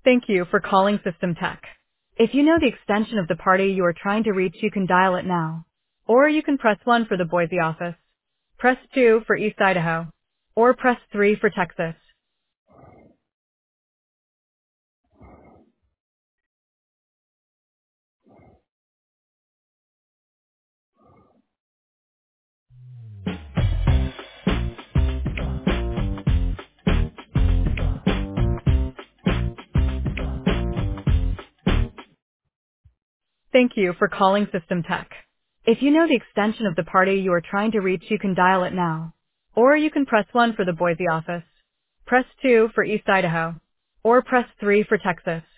Thank you for calling System Tech. If you know the extension of the party you are trying to reach, you can dial it now. Or you can press 1 for the Boise office. Press 2 for East Idaho. Or press 3 for Texas. Thank you for calling System Tech. If you know the extension of the party you are trying to reach, you can dial it now. Or you can press 1 for the Boise office. Press 2 for East Idaho. Or press 3 for Texas.